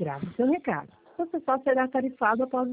grave seu recado. Você só será tarifado após